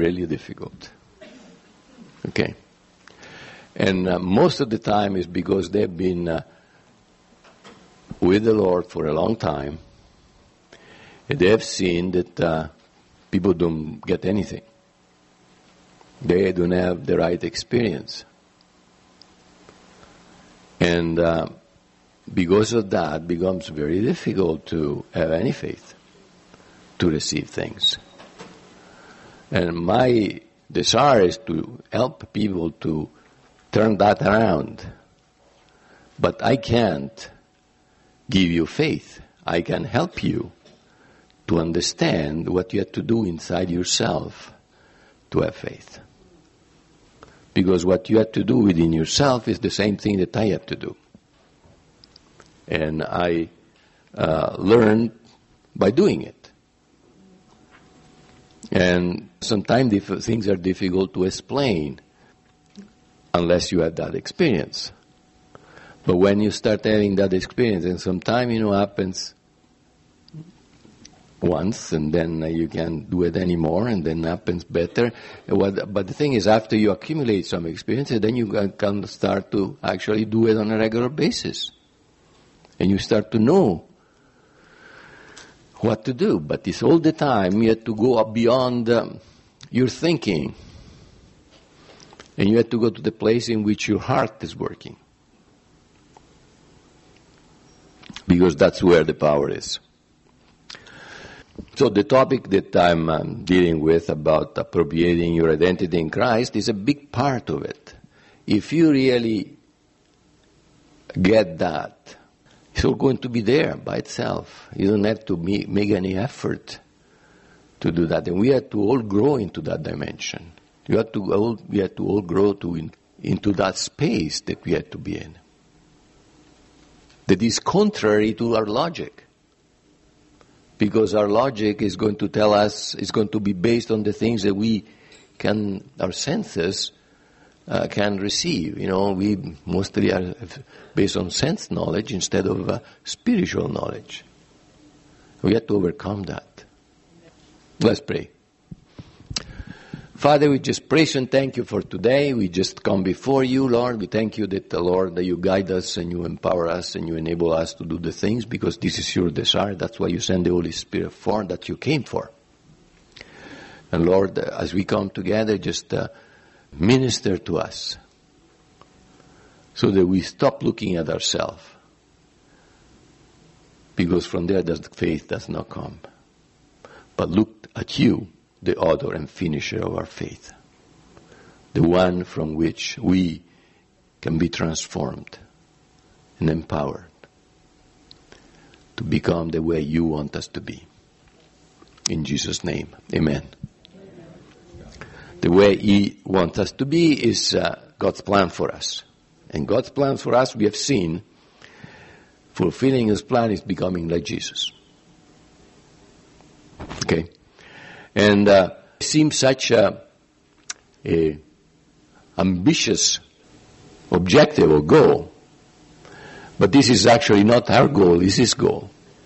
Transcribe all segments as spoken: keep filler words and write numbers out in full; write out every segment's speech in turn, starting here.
really difficult. Okay. And uh, most of the time is because they've been uh, with the Lord for a long time, and they have seen that uh, people don't get anything. They don't have the right experience. And uh, because of that, it becomes very difficult to have any faith, to receive things. And my desire is to help people to turn that around. But I can't give you faith. I can help you to understand what you have to do inside yourself to have faith. Because what you have to do within yourself is the same thing that I have to do. And I uh, learned by doing it. And sometimes dif- things are difficult to explain unless you have that experience. But when you start having that experience, and sometimes, you know, happens once, and then you can't do it anymore, and then happens better. But the thing is, after you accumulate some experience, then you can start to actually do it on a regular basis. And you start to know what to do. But it's all the time you have to go up beyond um, your thinking. And you have to go to the place in which your heart is working. Because that's where the power is. So the topic that I'm um, dealing with about appropriating your identity in Christ is a big part of it. If you really get that, it's all going to be there by itself. You don't have to me- make any effort to do that. And we have to all grow into that dimension. You have to all, we have to all grow to in, into that space that we have to be in. That is contrary to our logic. Because our logic is going to tell us, is going to be based on the things that we can, our senses uh, can receive. You know, we mostly are based on sense knowledge instead of uh, spiritual knowledge. We have to overcome that. Let's pray. Father, we just praise and thank you for today. We just come before you, Lord. We thank you that, uh, Lord, that you guide us and you empower us and you enable us to do the things because this is your desire. That's why you send the Holy Spirit for, that you came for. And Lord, uh, as we come together, just uh, minister to us so that we stop looking at ourselves. Because from there, the faith does not come. But look at you, the author and finisher of our faith, the one from which we can be transformed and empowered to become the way you want us to be. In Jesus' name, amen. The way he wants us to be is uh, God's plan for us. And God's plan for us, we have seen, fulfilling his plan is becoming like Jesus. Okay? And uh, it seems such a, a ambitious objective or goal. But this is actually not our goal, this is his goal.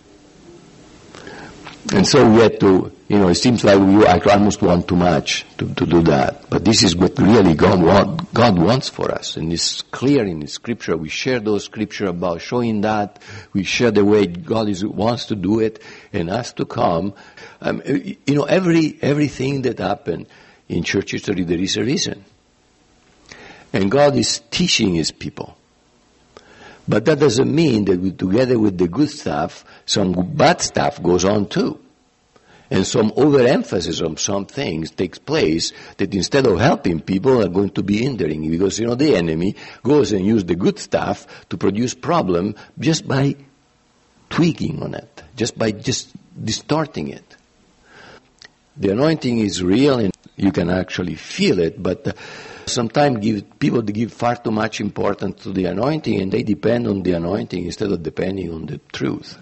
And so we had to, you know, it seems like we almost want too much to, to do that. But this is what really God, want, God wants for us. And it's clear in the scripture. We share those scripture about showing that. We share the way God is, wants to do it and us to come. Um, you know, every everything that happened in church history, there is a reason. And God is teaching his people. But that doesn't mean that we, together with the good stuff, some bad stuff goes on too. And some overemphasis on some things takes place that instead of helping people are going to be hindering. Because, you know, the enemy goes and uses the good stuff to produce problem just by tweaking on it, just by just distorting it. The anointing is real and you can actually feel it, but uh, sometimes give, people give far too much importance to the anointing and they depend on the anointing instead of depending on the truth.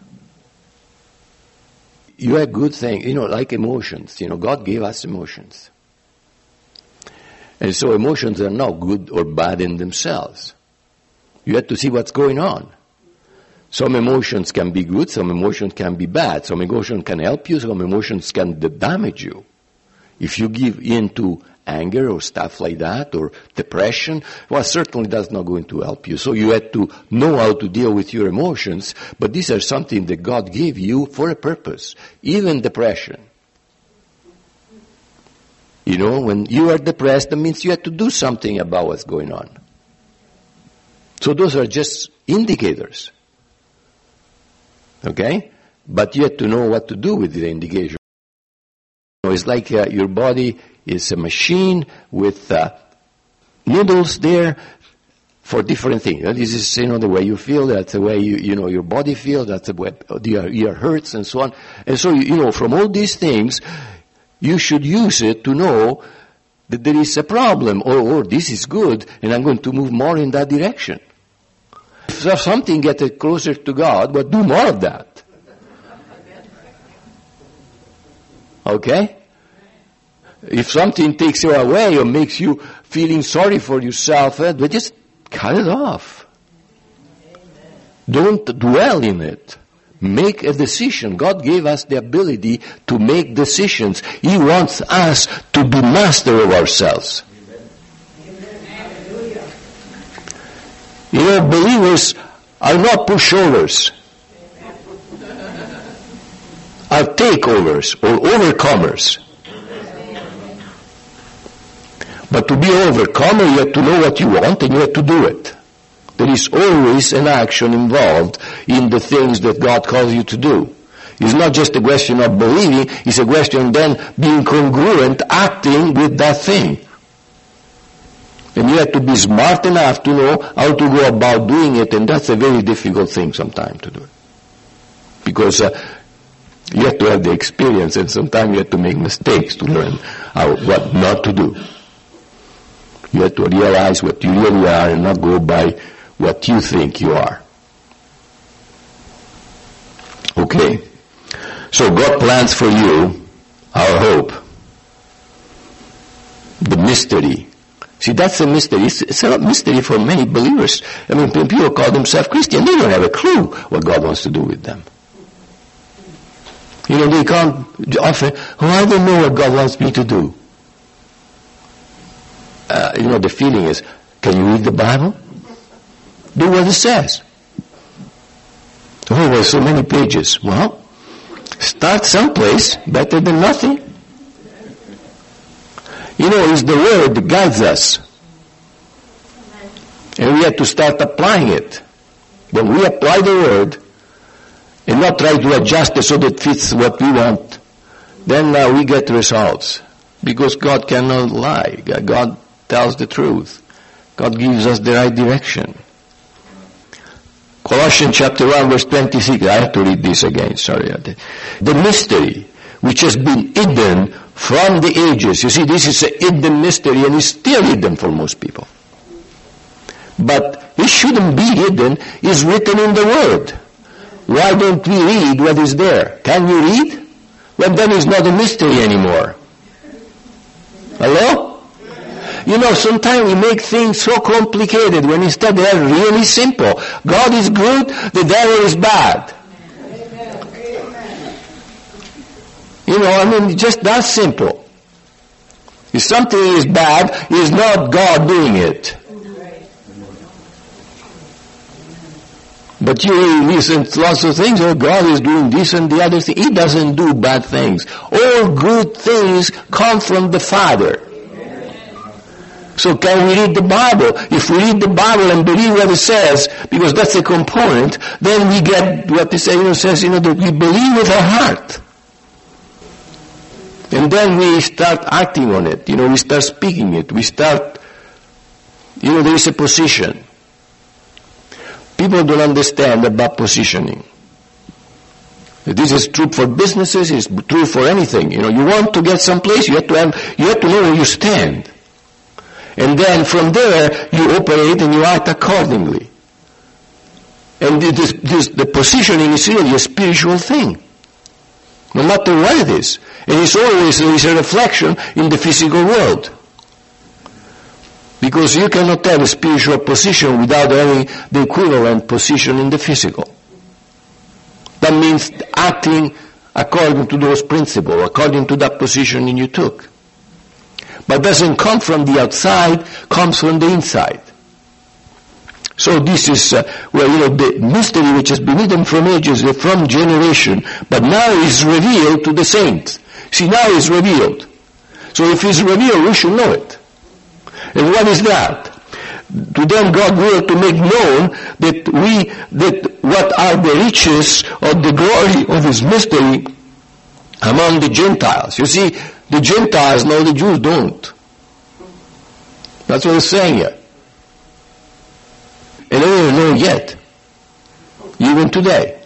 You have good things, you know, like emotions. You know, God gave us emotions. And so emotions are not good or bad in themselves. You have to see what's going on. Some emotions can be good, some emotions can be bad. Some emotions can help you, some emotions can damage you. If you give in to anger or stuff like that, or depression, well, certainly that's not going to help you. So you have to know how to deal with your emotions, but these are something that God gave you for a purpose. Even depression. You know, when you are depressed, that means you have to do something about what's going on. So those are just indicators. Okay? But you have to know what to do with the indication. It's like uh, your body is a machine with uh, needles there for different things. You know, this is, you know, the way you feel, that's the way you, you know, your body feels, that's the way your ear hurts and so on. And so, you know, from all these things, you should use it to know that there is a problem, or, or this is good, and I'm going to move more in that direction. If something gets closer to God, but do more of that. Okay? If something takes you away or makes you feeling sorry for yourself, eh, but just cut it off. Don't dwell in it. Make a decision. God gave us the ability to make decisions. He wants us to be master of ourselves. You know, believers are not pushovers, are takeovers or overcomers. But to be overcomer, you have to know what you want and you have to do it. There is always an action involved in the things that God calls you to do. It's not just a question of believing, it's a question then being congruent, acting with that thing. And you have to be smart enough to know how to go about doing it, and that's a very difficult thing sometimes to do. Because uh, you have to have the experience, and sometimes you have to make mistakes to learn how, what not to do. You have to realize what you really are and not go by what you think you are. Okay. So God plans for you our hope. The mystery. See, that's a mystery. It's, it's a mystery for many believers. I mean, people call themselves Christian. They don't have a clue what God wants to do with them. You know, they can't often, oh, I don't know what God wants me to do. Uh, you know, the feeling is, can you read the Bible? Do what it says. Oh, there's so many pages. Well, start someplace, better than nothing. You know, it's the Word that guides us. And we have to start applying it. When we apply the Word, and not try to adjust it so that it fits what we want, then uh, we get results. Because God cannot lie. God tells the truth. God gives us the right direction. Colossians chapter one verse twenty-six. I have to read this again, sorry. The mystery which has been hidden from the ages. You see, this is a hidden mystery and it's still hidden for most people. But it shouldn't be hidden. It's written in the Word. Why don't we read what is there? Can you read? Well, then it's not a mystery anymore. Hello? You know, sometimes we make things so complicated when instead they are really simple. God is good, the devil is bad. You know, I mean, just that simple. If something is bad, it's not God doing it. But you listen to lots of things, oh, God is doing this and the other thing. He doesn't do bad things. All good things come from the Father. So can we read the Bible? If we read the Bible and believe what it says, because that's a component, then we get what the Savior says, you know, that we believe with our heart. And then we start acting on it. You know, we start speaking it. We start, you know, there is a position. People don't understand about positioning. This is true for businesses, it's true for anything. You know, you want to get someplace, you have to have, you have to know where you stand. And then from there, you operate and you act accordingly. And this, this, the positioning is really a spiritual thing. No matter what it is. And it's always there is a reflection in the physical world. Because you cannot have a spiritual position without having the equivalent position in the physical. That means acting according to those principles, according to that position you took. but doesn't come from the outside, comes from the inside. So this is, uh, well, you know, the mystery which has been hidden from ages, from generation, but now is revealed to the saints. See, now is revealed. So if it's revealed, we should know it. And what is that? To them God will to make known that we, that what are the riches of the glory of His mystery among the Gentiles. You see, the Gentiles know, the Jews don't. That's what it's saying here. And they don't know yet. Even today.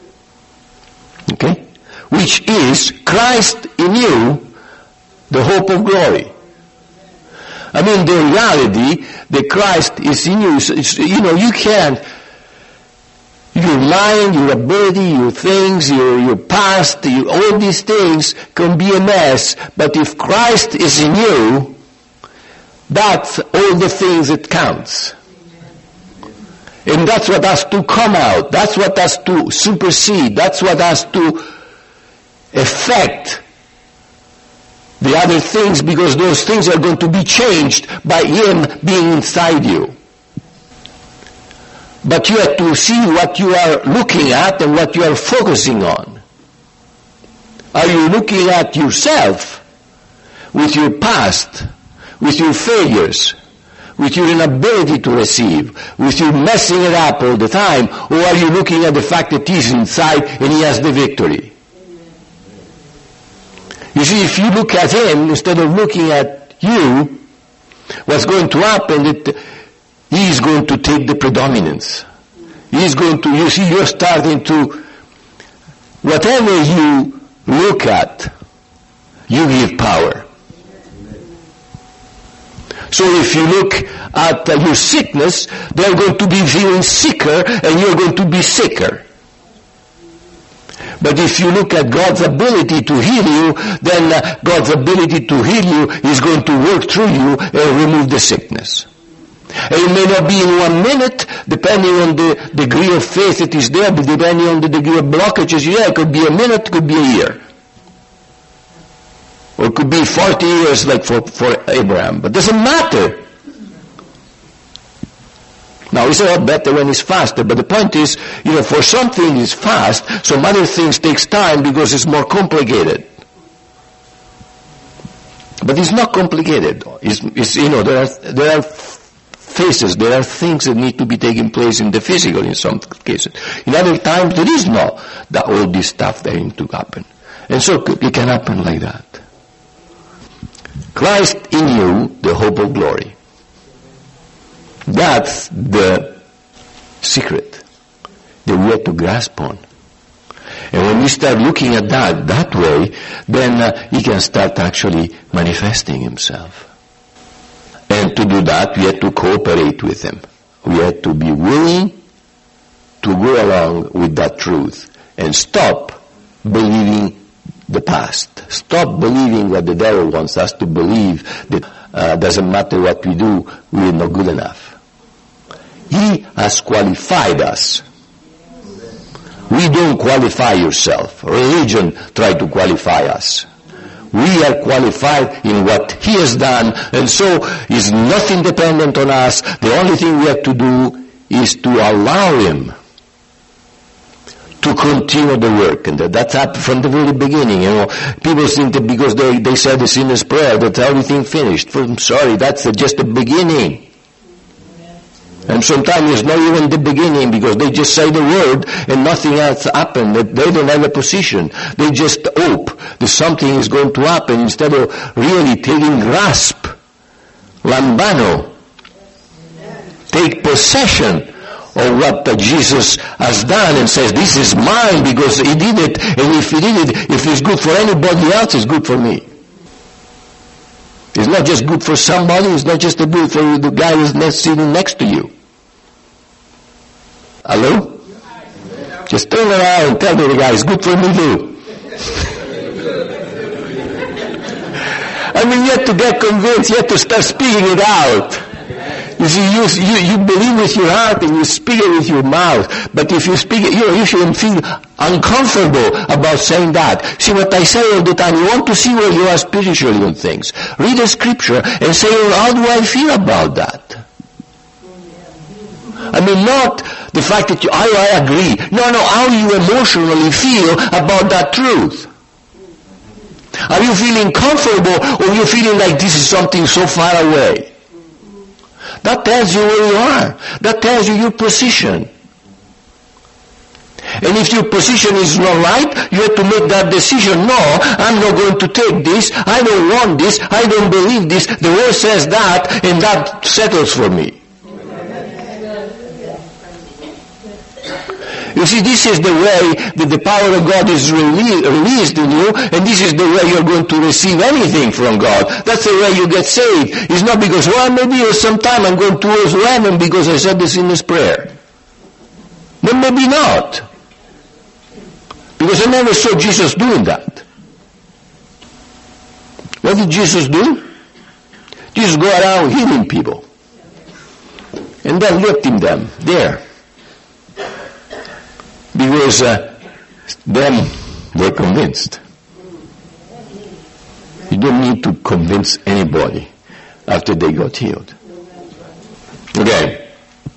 Okay? Which is Christ in you, the hope of glory. I mean, the reality that Christ is in you, is, you know, you can't, your mind, your ability, your things, your, your past, your, all these things can be a mess, but if Christ is in you, that's all the things that counts. And that's what has to come out. That's what has to supersede. That's what has to affect the other things, because those things are going to be changed by Him being inside you. But you have to see what you are looking at and what you are focusing on. Are you looking at yourself with your past, with your failures, with your inability to receive, with you messing it up all the time, or are you looking at the fact that He's inside and He has the victory? You see, if you look at Him instead of looking at you, what's going to happen is that He is going to take the predominance. He is going to, you see, you're starting to, whatever you look at, you give power. So if you look at uh, your sickness, they're going to be feeling sicker and you're going to be sicker. But if you look at God's ability to heal you, then uh, God's ability to heal you is going to work through you and remove the sickness. And it may not be in one minute, depending on the degree of faith that is there, but depending on the degree of blockages you have. It could be a minute, it could be a year. Or it could be forty years like for, for Abraham. But it doesn't matter. Now, it's a lot better when it's faster, but the point is, you know, for some things it's fast, some other things takes time because it's more complicated. But it's not complicated. It's, it's you know, there are, there are phases, there are things that need to be taking place in the physical in some cases. In other times, there is no, that all this stuff that needs to happen. And so it can happen like that. Christ in you, the hope of glory. That's the secret that we have to grasp on. And when we start looking at that that way, then uh, He can start actually manifesting Himself. And to do that, we have to cooperate with Him. We have to be willing to go along with that truth and stop believing the past. Stop believing what the devil wants us to believe, that uh, doesn't matter what we do, we are not good enough. He has qualified us. We don't qualify yourself. Religion tried to qualify us. We are qualified in what He has done, and so is nothing dependent on us. The only thing we have to do is to allow Him to continue the work. And that's up from the very beginning. You know, people think that because they, they said the sinner's prayer, that's everything finished. I'm sorry, that's just the beginning. And sometimes it's not even the beginning, because they just say the word and nothing else happened. They don't have a position. They just hope that something is going to happen instead of really taking grasp. Lambano. Take possession of what Jesus has done and says, this is mine because He did it, and if He did it, if it's good for anybody else, it's good for me. It's not just good for somebody, it's not just good for the guy who's sitting next to you. Hello? Just turn around and tell the guy, it's good for me too. I mean, you have to get convinced, you have to start speaking it out. You see, you, you, you believe with your heart and you speak it with your mouth. But if you speak it, you know, you shouldn't feel uncomfortable about saying that. See what I say all the time, you want to see where you are spiritually on things. Read the scripture and say, well, how do I feel about that? I mean, not the fact that you, I, I agree. No, no, how you emotionally feel about that truth. Are you feeling comfortable or are you feeling like this is something so far away? That tells you where you are. That tells you your position. And if your position is not right, you have to make that decision. No, I'm not going to take this. I don't want this. I don't believe this. The word says that, and that settles for me. You see, this is the way that the power of God is released in you, and this is the way you're going to receive anything from God. That's the way you get saved. It's not because, well, maybe sometime I'm going towards heaven because I said this in this prayer. But maybe not. Because I never saw Jesus doing that. What did Jesus do? Jesus go around healing people. And then lifting them there. Because uh, them were convinced. You don't need to convince anybody after they got healed. Okay.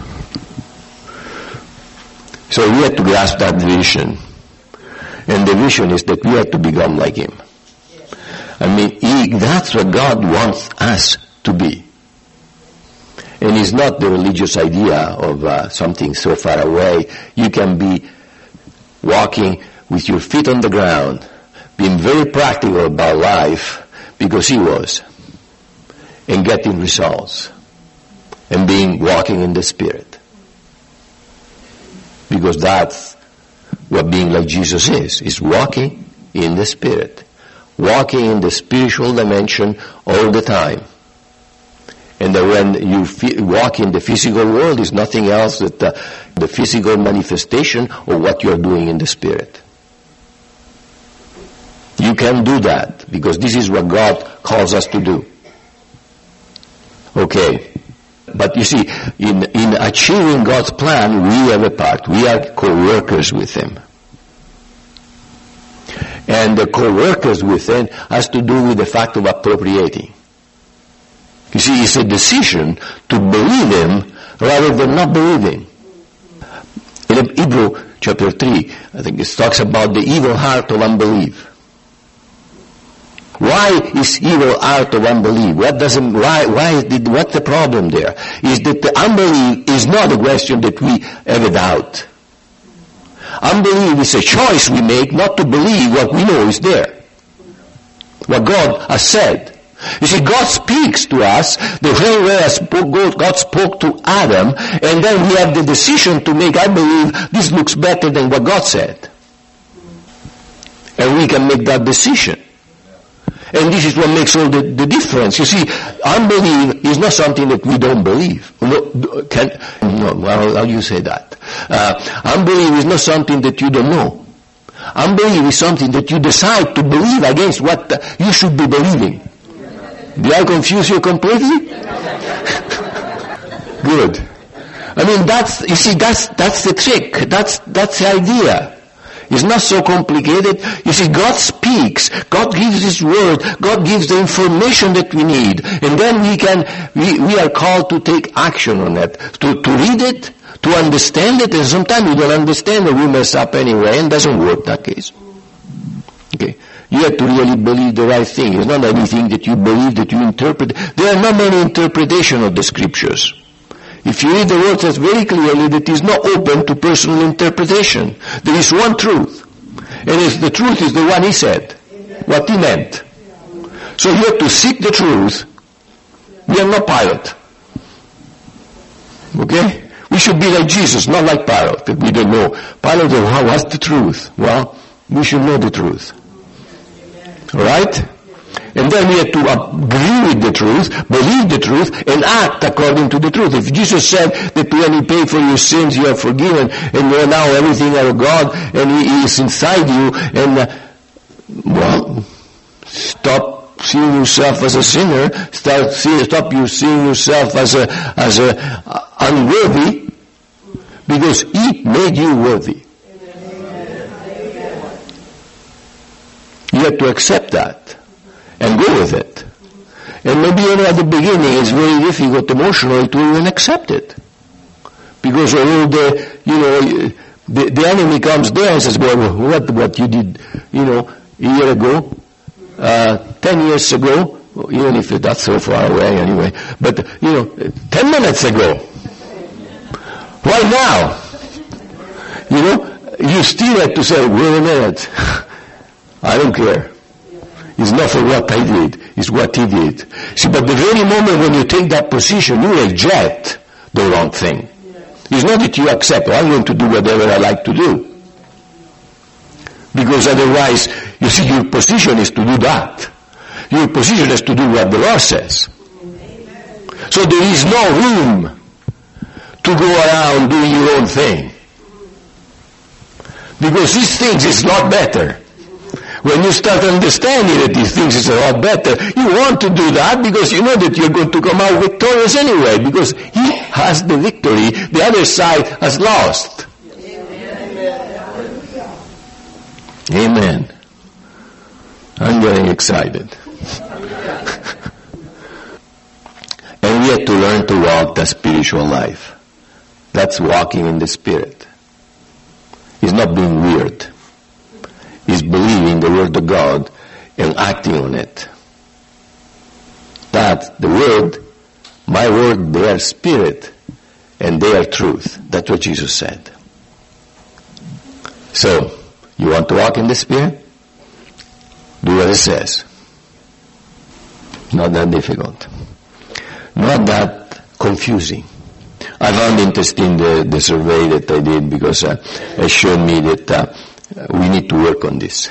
So we have to grasp that vision. And the vision is that we have to become like Him. I mean, he, that's what God wants us to be. And it's not the religious idea of uh, something so far away. You can be walking with your feet on the ground, being very practical about life, because He was, and getting results, and being walking in the Spirit. Because that's what being like Jesus is, is walking in the Spirit, walking in the spiritual dimension all the time. And that when you f- walk in the physical world is nothing else than the, the physical manifestation of what you're doing in the Spirit. You can do that because this is what God calls us to do. Okay. But you see, in, in achieving God's plan, we have a part. We are co-workers with Him. And the co-workers with Him has to do with the fact of appropriating. You see, it's a decision to believe Him rather than not believing. In Hebrew chapter three, I think it talks about the evil heart of unbelief. Why is evil heart of unbelief? What doesn't, why, why is the, what's the problem there? Is that the unbelief is not a question that we have a doubt. Unbelief is a choice we make not to believe what we know is there. What God has said. You see, God speaks to us the same way as God spoke to Adam, and then we have the decision to make, I believe this looks better than what God said. And we can make that decision. And this is what makes all the, the difference. You see, unbelief is not something that we don't believe. No, can, no how, how do you say that? Uh, unbelief is not something that you don't know. Unbelief is something that you decide to believe against what uh, you should be believing. Did I confuse you completely? Good. I mean, that's, you see, that's, that's the trick. That's, that's the idea. It's not so complicated. You see, God speaks. God gives His word. God gives the information that we need. And then we can, we, we are called to take action on it. To, to read it, to understand it, and sometimes we don't understand it, we mess up anyway, and it doesn't work that case. Okay. You have to really believe the right thing. It's not anything that you believe, that you interpret. There are not many interpretations of the scriptures. If you read the word, says very clearly that it is not open to personal interpretation. There is one truth. And if the truth is the one He said, what He meant. So you have to seek the truth. We are not Pilate. Okay? We should be like Jesus, not like Pilate, that we don't know. Pilate, oh, what's the truth? Well, we should know the truth. Alright? And then we have to agree with the truth, believe the truth, and act according to the truth. If Jesus said that when He paid for your sins, you are forgiven, and you are now everything out of God, and He is inside you, and, uh, well, stop seeing yourself as a sinner, start see, stop you seeing yourself as a as a uh, unworthy, because He made you worthy. You have to accept that and go with it. And maybe, you know, at the beginning it's very difficult emotionally to even accept it, because all the, you know, the, the enemy comes there and says, well, what what you did, you know, a year ago, uh, ten years ago, even if that's so far away anyway, but, you know, ten minutes ago, why now? You know, you still have to say, wait a minute, I don't care. It's not for what I did, it's what He did. See, but the very moment when you take that position, you reject the wrong thing. It's not that you accept, oh, I'm going to do whatever I like to do. Because otherwise, you see, your position is to do that. Your position is to do what the Lord says. So there is no room to go around doing your own thing. Because these things is a lot better. When you start understanding that these things is a lot better, you want to do that because you know that you're going to come out victorious anyway, because He has the victory, the other side has lost. Amen. I'm getting excited. And we have to learn to walk the spiritual life. That's walking in the Spirit. It's not being weird. It's believing the Word of God and acting on it. That the Word, my Word, they are Spirit and they are truth. That's what Jesus said. So, you want to walk in the Spirit? Do what it says. Not that difficult. Not that confusing. I found interesting the, the survey that I did, because uh, it showed me that uh, we need to work on this.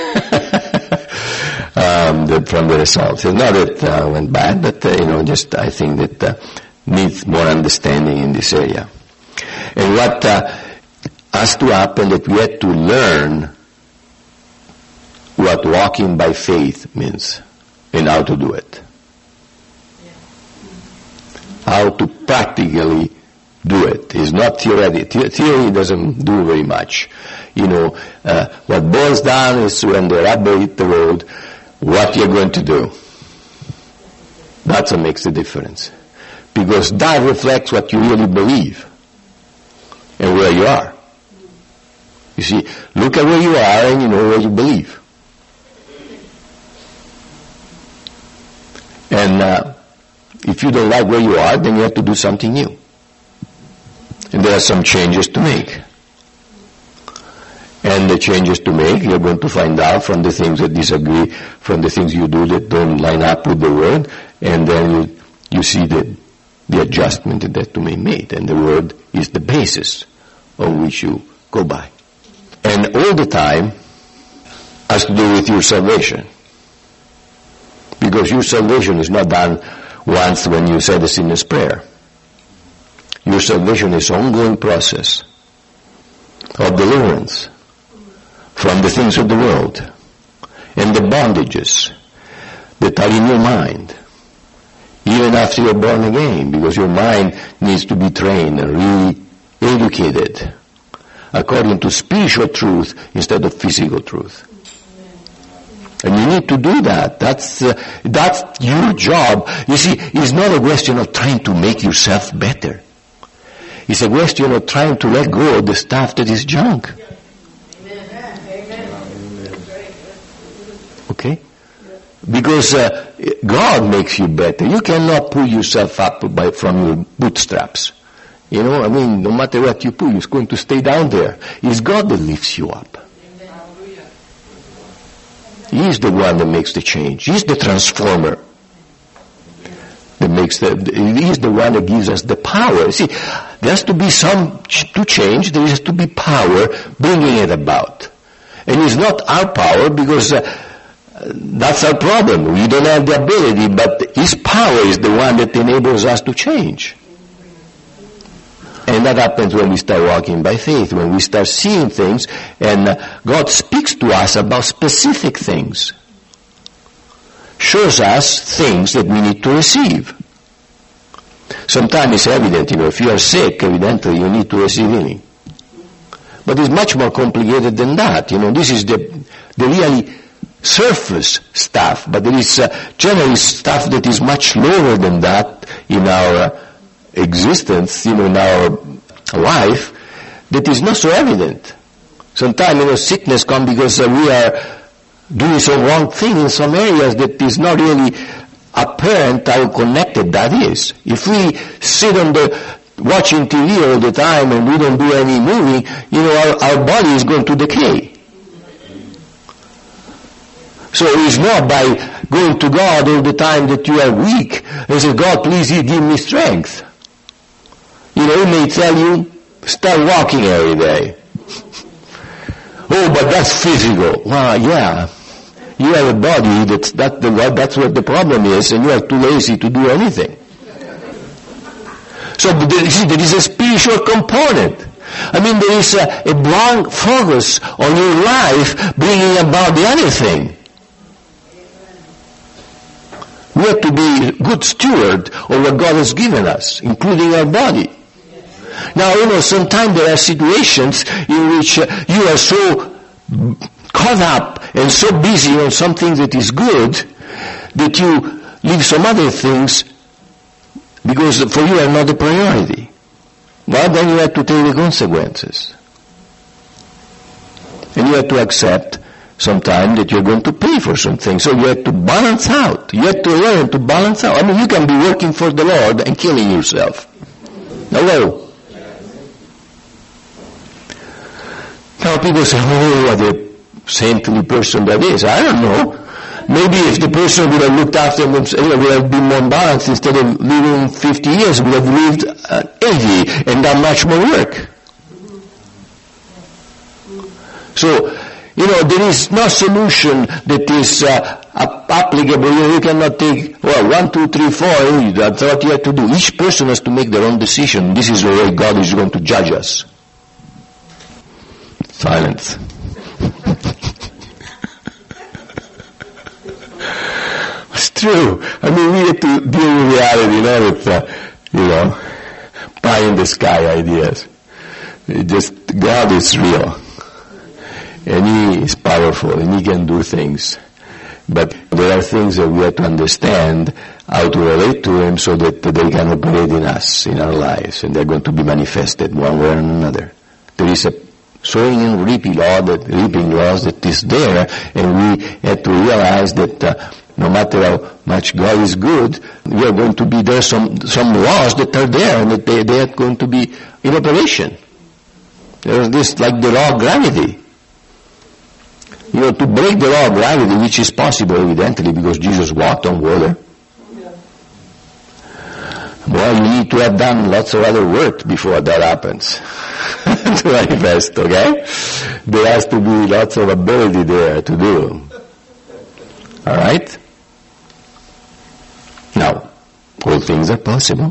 um, the, from the results. It's not that it uh, went bad, but uh, you know, just I think that uh, needs more understanding in this area. And what uh, has to happen, that we have to learn what walking by faith means and how to do it. How to practically do it. It's not theoretic. Theory doesn't do very much. You know, uh, what boils down is when the rubber hit the road, what you're going to do. That's what makes the difference. Because that reflects what you really believe and where you are. You see, look at where you are and you know where you believe. And uh, if you don't like where you are, then you have to do something new. And there are some changes to make. And the changes to make, you're going to find out from the things that disagree, from the things you do that don't line up with the Word, and then you, you see the, the adjustment that has to be made. And the Word is the basis on which you go by. And all the time has to do with your salvation. Because your salvation is not done once when you say the sinner's prayer. Your salvation is an ongoing process of deliverance from the things of the world and the bondages that are in your mind, even after you're born again, because your mind needs to be trained and re-educated according to spiritual truth instead of physical truth. And you need to do that. That's uh, that's your job. You see, it's not a question of trying to make yourself better. It's a question of trying to let go of the stuff that is junk. Okay? Because uh, God makes you better. You cannot pull yourself up by, from your bootstraps. You know, I mean, no matter what you pull, it's going to stay down there. It's God that lifts you up. He's the one that makes the change. He's the transformer. That makes the, he's the one that gives us the power. See, there has to be some, to change, there has to be power bringing it about. And it's not our power, because uh, that's our problem. We don't have the ability, but His power is the one that enables us to change. And that happens when we start walking by faith, when we start seeing things, and uh, God speaks to us about specific things. shows us things that we need to receive. Sometimes it's evident, you know, if you are sick, evidently you need to receive healing. But it's much more complicated than that. You know, this is the, the really surface stuff, but there is uh, generally stuff that is much lower than that in our uh, existence, you know, in our life, that is not so evident. Sometimes, you know, sickness comes because uh, we are doing some wrong thing in some areas that is not really apparent how connected that is. If we sit on the watching T V all the time and we don't do any moving, you know, our, our body is going to decay. So it's not by going to God all the time that you are weak and say, God, please give me strength. You know, He may tell you, start walking every day. Oh, but that's physical. Well, yeah. You have a body, that's, that, that's what the problem is, and you are too lazy to do anything. So there is, there is a spiritual component. I mean, there is a, a blank focus on your life bringing about the other thing. We have to be good steward of what God has given us, including our body. Now, you know, sometimes there are situations in which uh, you are so caught up and so busy on something that is good that you leave some other things because for you are not the priority. Well, then you have to take the consequences. And you have to accept sometime that you're going to pay for something. So you have to balance out. You have to learn to balance out. I mean, you can be working for the Lord and killing yourself. Hello? Now people say, oh, what a saintly person that is. I don't know. Maybe if the person would have looked after himself, would have been more balanced, instead of living fifty years, would have lived uh, eighty and done much more work. So, you know, there is no solution that is uh, applicable. You know, you cannot take, well, one, two, three, four, that's what you have to do. Each person has to make their own decision. This is the way God is going to judge us. Silence. It's true. I mean, we have to deal with reality, not with, uh, you know, pie in the sky ideas. It just, God is real. And He is powerful, and He can do things. But there are things that we have to understand how to relate to Him so that they can operate in us, in our lives, and they're going to be manifested one way or another. There is a sowing and reaping law that, reaping laws that is there, and we have to realize that uh, no matter how much God is good, we are going to be there some some laws that are there, and that they, they are going to be in operation. There's this, like the law of gravity. You know, to break the law of gravity, which is possible evidently because Jesus walked on water. Well, you need to have done lots of other work before that happens to manifest, okay? There has to be lots of ability there to do. Alright? Now, all things are possible.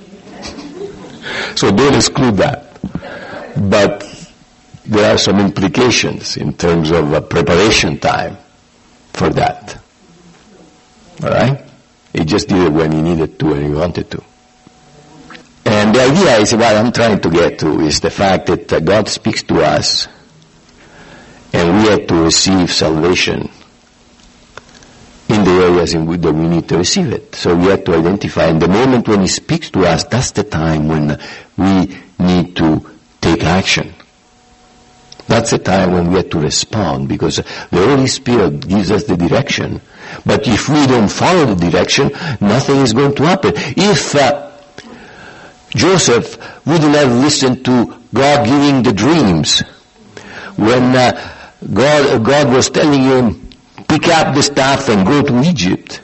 So don't exclude that. But there are some implications in terms of uh, preparation time for that. Alright? He just did it when he needed to and he wanted to. And the idea is, what I'm trying to get to is the fact that uh, God speaks to us and we have to receive salvation in the areas in which we need to receive it. So we have to identify, and the moment when He speaks to us, that's the time when we need to take action. That's the time when we have to respond, because the Holy Spirit gives us the direction. But if we don't follow the direction, nothing is going to happen. If uh, Joseph wouldn't have listened to God giving the dreams, when uh, God, God was telling him, pick up the staff and go to Egypt,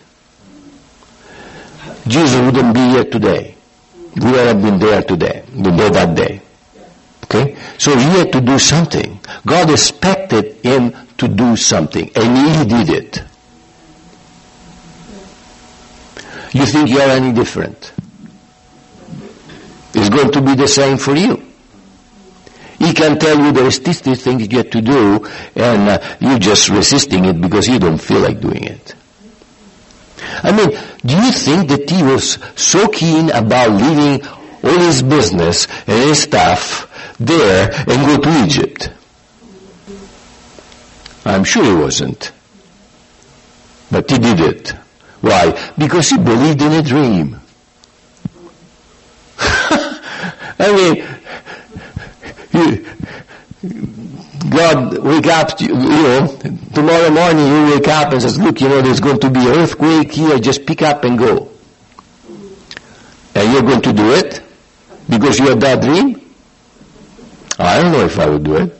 Jesus wouldn't be here today. He would have been there today, there that day. Okay? So he had to do something. God expected him to do something, and he did it. You think you are any different? It's going to be the same for you. He can tell you there is this, this thing you have to do, and uh, you're just resisting it because you don't feel like doing it. I mean, do you think that he was so keen about leaving all his business and his stuff there and go to Egypt? I'm sure he wasn't. But he did it. Why? Because he believed in a dream. I mean, he, God wake up, you know, tomorrow morning you wake up and says, look, you know, there's going to be an earthquake here, just pick up and go. And you're going to do it? Because you had that dream? I don't know if I would do it.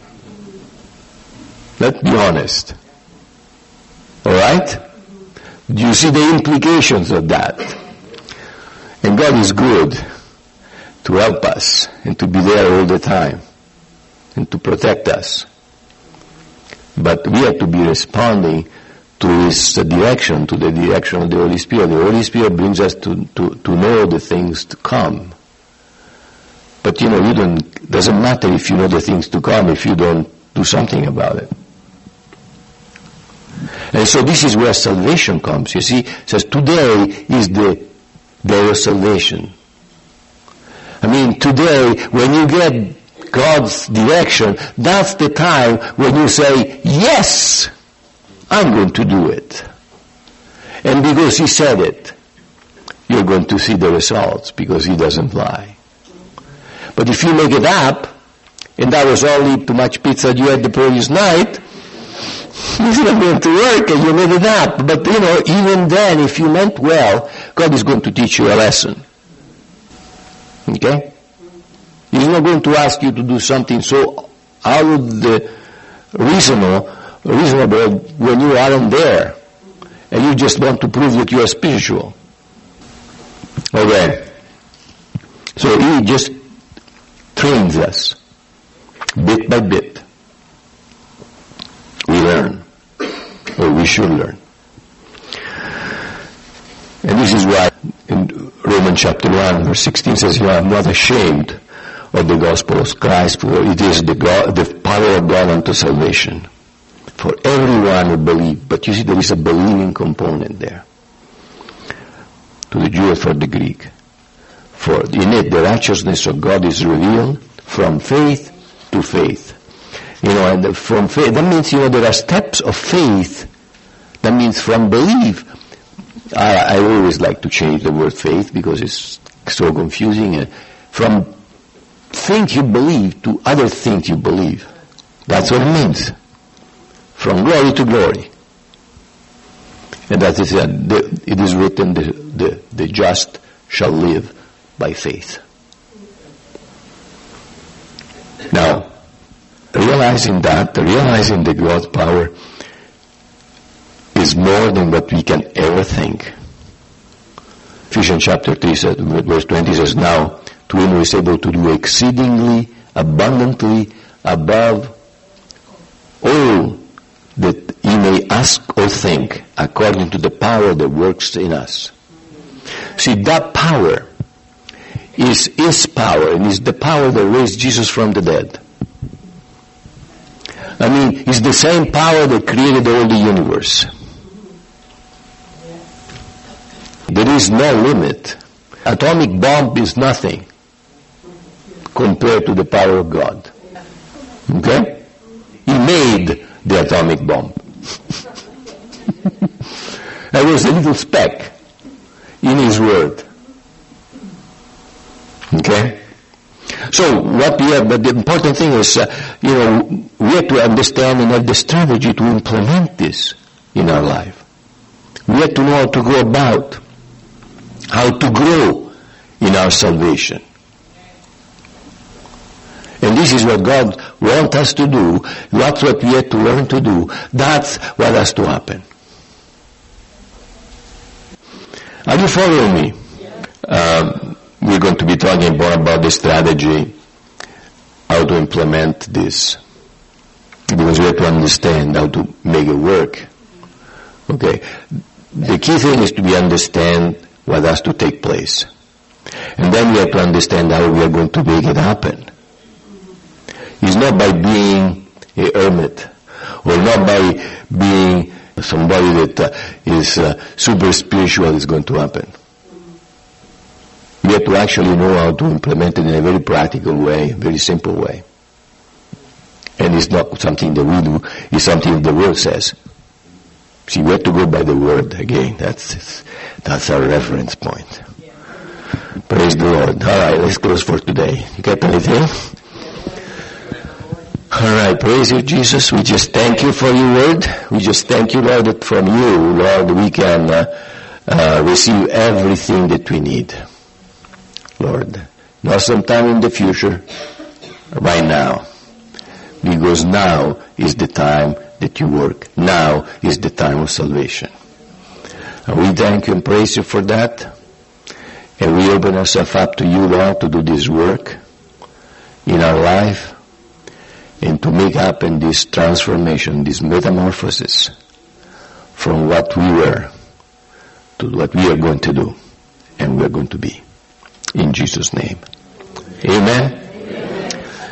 Let's be honest. Alright? Do you see the implications of that? And God is good to help us and to be there all the time and to protect us. But we have to be responding to His direction, to the direction of the Holy Spirit. The Holy Spirit brings us to, to, to know the things to come. But you know, you don't, doesn't matter if you know the things to come if you don't do something about it. And so this is where salvation comes. You see, it says today is the day of salvation. I mean, today, when you get God's direction, that's the time when you say, yes, I'm going to do it. And because He said it, you're going to see the results, because He doesn't lie. But if you make it up, and that was only too much pizza you had the previous night, it's not going to work, and you made it up. But you know, even then, if you meant well, God is going to teach you a lesson. Okay? He's not going to ask you to do something so out of the reasonable, reasonable when you aren't there, and you just want to prove that you are spiritual. Okay? So He just trains us, bit by bit. We learn, or we should learn. And this is why in Romans chapter one, verse sixteen says, you are not ashamed of the gospel of Christ, for it is the, God, the power of God unto salvation for everyone who believes. But you see, there is a believing component there. To the Jew and for the Greek. For in it the righteousness of God is revealed from faith to faith. You know, and from faith, that means, you know, there are steps of faith. That means from belief. I, I always like to change the word faith because it's so confusing. Uh, from think you believe to other things you believe. That's what it means. From glory to glory. And that is, uh, the, it is written, the, the, the just shall live by faith. Now, realizing that, realizing that God's power is more than what we can ever think. Ephesians chapter three says, verse twenty says, now to Him who is able to do exceedingly, abundantly, above all that He may ask or think, according to the power that works in us. See, that power is His power, and is the power that raised Jesus from the dead. I mean, it's the same power that created all the universe. There is no limit. Atomic bomb is nothing compared to the power of God. Okay? He made the atomic bomb. There was a little speck in His word. Okay? So what we have, but the important thing is, uh, you know, we have to understand and have the strategy to implement this in our life. We have to know how to go about, how to grow in our salvation. And this is what God wants us to do. That's what we have to learn to do. That's what has to happen. Are you following me? Um, we're going to be talking more about the strategy, how to implement this. Because we have to understand how to make it work. Okay. The key thing is to be understand what has to take place. And then we have to understand how we are going to make it happen. It's not by being a hermit, or not by being Somebody that uh, is uh, super spiritual is going to happen. We have to actually know how to implement it in a very practical way, very simple way. And it's not something that we do, it's something the Word says. See, we have to go by the Word again. That's that's our reference point. Praise the Lord. All right, let's close for today. You got anything? All right, praise you, Jesus. We just thank you for your Word. We just thank you, Lord, that from you, Lord, we can uh, uh, receive everything that we need. Lord, not sometime in the future, right now. Because now is the time that you work. Now is the time of salvation. And we thank you and praise you for that. And we open ourselves up to you, Lord, to do this work in our life and to make happen this transformation, this metamorphosis from what we were to what we are going to do and we are going to be. In Jesus' name. Amen.